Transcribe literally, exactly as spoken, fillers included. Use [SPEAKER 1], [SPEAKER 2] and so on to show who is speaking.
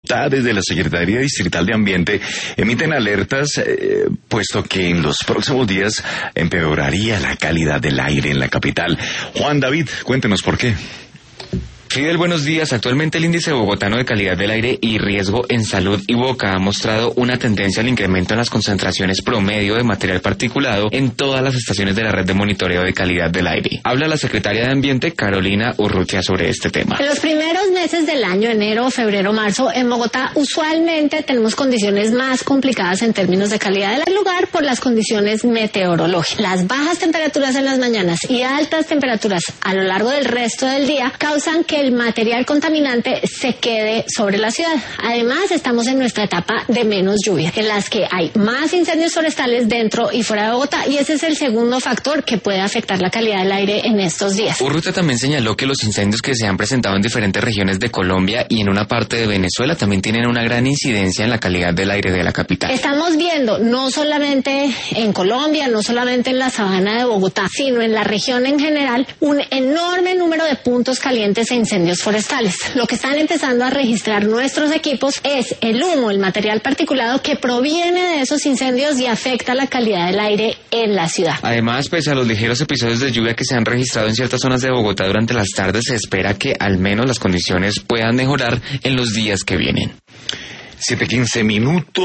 [SPEAKER 1] Bogotá, desde la Secretaría Distrital de Ambiente, emiten alertas, eh, puesto que en los próximos días empeoraría la calidad del aire en la capital. Juan David, cuéntenos por qué.
[SPEAKER 2] Fidel, buenos días. Actualmente el índice bogotano de calidad del aire y riesgo en salud y boca ha mostrado una tendencia al incremento en las concentraciones promedio de material particulado en todas las estaciones de la red de monitoreo de calidad del aire. Habla la secretaria de Ambiente, Carolina Urrutia, sobre este tema.
[SPEAKER 3] En los primeros meses del año, enero, febrero, marzo, en Bogotá usualmente tenemos condiciones más complicadas en términos de calidad del lugar por las condiciones meteorológicas. Las bajas temperaturas en las mañanas y altas temperaturas a lo largo del resto del día causan que el material contaminante se quede sobre la ciudad. Además, estamos en nuestra etapa de menos lluvia, en las que hay más incendios forestales dentro y fuera de Bogotá, y ese es el segundo factor que puede afectar la calidad del aire en estos días.
[SPEAKER 2] Urrutia también señaló que los incendios que se han presentado en diferentes regiones de Colombia y en una parte de Venezuela también tienen una gran incidencia en la calidad del aire de la capital.
[SPEAKER 3] Estamos viendo, no solamente en Colombia, no solamente en la sabana de Bogotá, sino en la región en general, un enorme número de puntos calientes en incendios forestales. Lo que están empezando a registrar nuestros equipos es el humo, el material particulado que proviene de esos incendios y afecta la calidad del aire en la ciudad.
[SPEAKER 2] Además, pese a los ligeros episodios de lluvia que se han registrado en ciertas zonas de Bogotá durante las tardes, se espera que al menos las condiciones puedan mejorar en los días que vienen.
[SPEAKER 1] siete quince minutos.